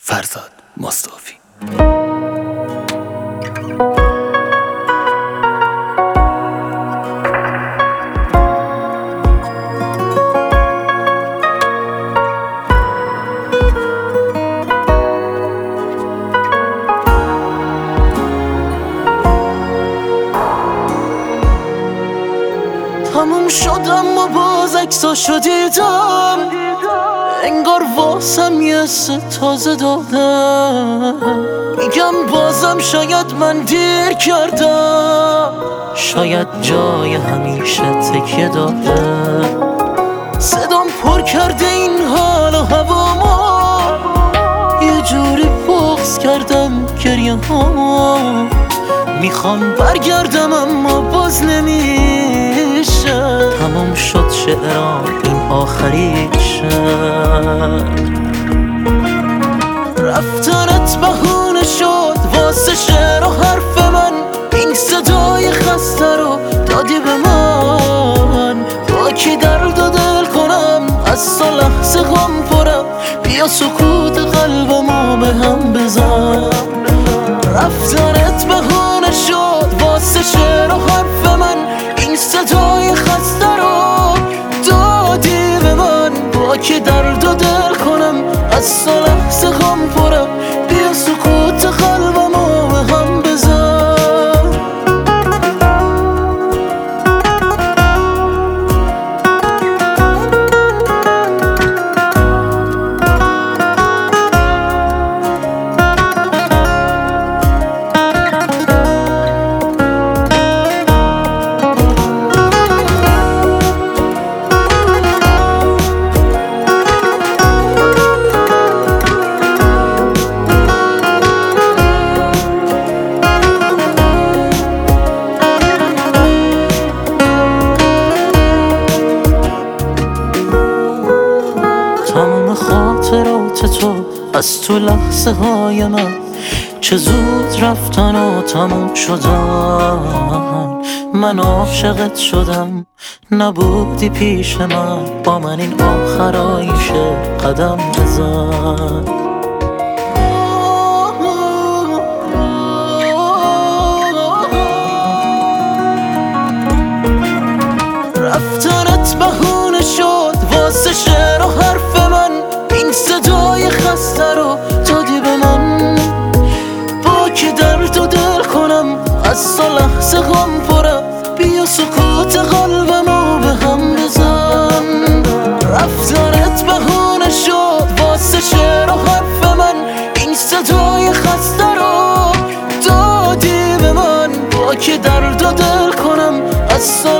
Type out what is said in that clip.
فرزاد مصطفی. تموم شدم و باز عکساشو دیدم، انگار واسم یه تازه دادم. میگم بازم شاید من دیر کردم، شاید جای همیشه تکیه دادم. صدام پر کرده این حال و هوامو، یه جوری بغض کردم گریه ها. میخوام برگردم اما باز نمیشه. تمام شد شعرام این آخریشه. رفتنت بهونه شد واسه شعر و حرف من، این صدای خسته رو دادی به من. با کی درد و دل کنم از تو لحظه غم پرم، بیا سکوت قلبمو به هم بزن. رفتنت بهونه شد واسه شعر و حرف من، این صدای خسته رو دادی به من. با که درد و دل کنم از تو لحظه غم پرم، بیا سکوت قلبمو به هم بزن. تمام خاطرات تو از تو لحظه های من، چه زود رفتن و تموم شدن. من عاشقت شدم نبودی پیش من، با من این آخرایشه قدم بزن. رفتنت بهونه شد واسه شعر و حرف من، این صدای خسته رو دادی به من. با کی درد و دل کنم از تو لحظه غم پرم، بیا سکوت قلبمو به هم بزن. رفتنت بهونه شد واسه شعر و حرف من، این صدای خسته رو دادی به من. با کی درد و دل کنم از تو